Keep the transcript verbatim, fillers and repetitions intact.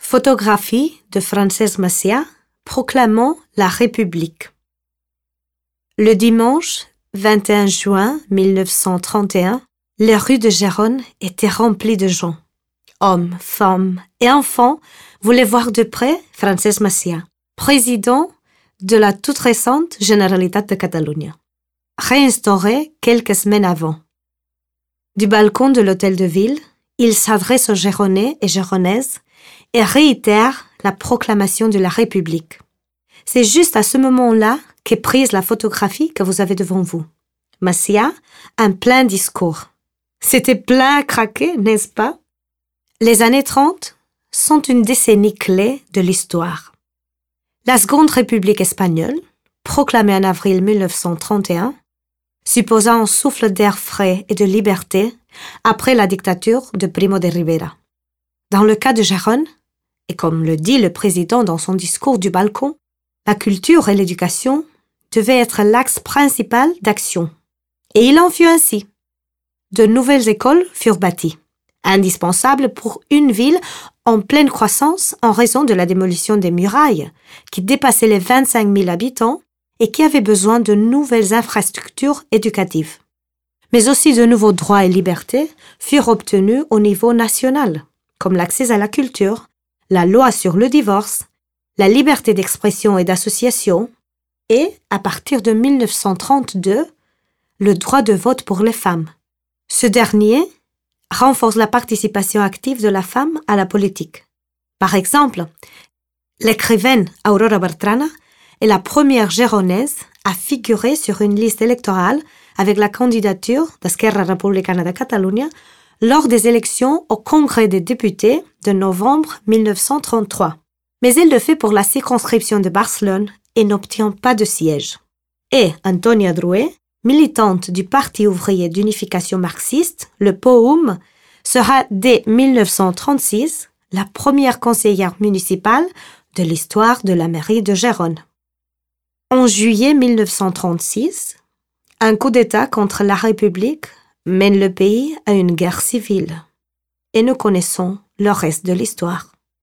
Photographie de Francesc Macià proclamant la République. Le dimanche vingt et un juin mille neuf cent trente et un, les rues de Gérone étaient remplies de gens. Hommes, femmes et enfants voulaient voir de près Francesc Macià, président de la toute récente Generalitat de Catalunya, réinstauré quelques semaines avant. Du balcon de l'hôtel de ville, il s'adresse aux Géronais et Géronaises et réitère la proclamation de la République. C'est juste à ce moment-là qu'est prise la photographie que vous avez devant vous. Macià, un plein discours. C'était plein à craquer, n'est-ce pas? Les années trente sont une décennie clé de l'histoire. La Seconde République espagnole, proclamée en avril mille neuf cent trente et un, supposa un souffle d'air frais et de liberté après la dictature de Primo de Rivera. Dans le cas de Gérone, et comme le dit le président dans son discours du balcon, la culture et l'éducation devaient être l'axe principal d'action. Et il en fut ainsi. De nouvelles écoles furent bâties, indispensables pour une ville en pleine croissance en raison de la démolition des murailles, qui dépassait les vingt-cinq mille habitants et qui avait besoin de nouvelles infrastructures éducatives. Mais aussi de nouveaux droits et libertés furent obtenus au niveau national, comme l'accès à la culture, la loi sur le divorce, la liberté d'expression et d'association, et, à partir de mille neuf cent trente-deux, le droit de vote pour les femmes. Ce dernier renforce la participation active de la femme à la politique. Par exemple, l'écrivaine Aurora Bertrana est la première géronaise à figurer sur une liste électorale avec la candidature d'Esquerra Republicana de Catalunya lors des élections au Congrès des députés de novembre mille neuf cent trente-trois. Mais elle le fait pour la circonscription de Barcelone et n'obtient pas de siège. Et Antonia Drouet, militante du Parti ouvrier d'unification marxiste, le P O U M, sera dès mille neuf cent trente-six la première conseillère municipale de l'histoire de la mairie de Gérone. En juillet mille neuf cent trente-six, un coup d'État contre la République mène le pays à une guerre civile. Et nous connaissons le reste de l'histoire.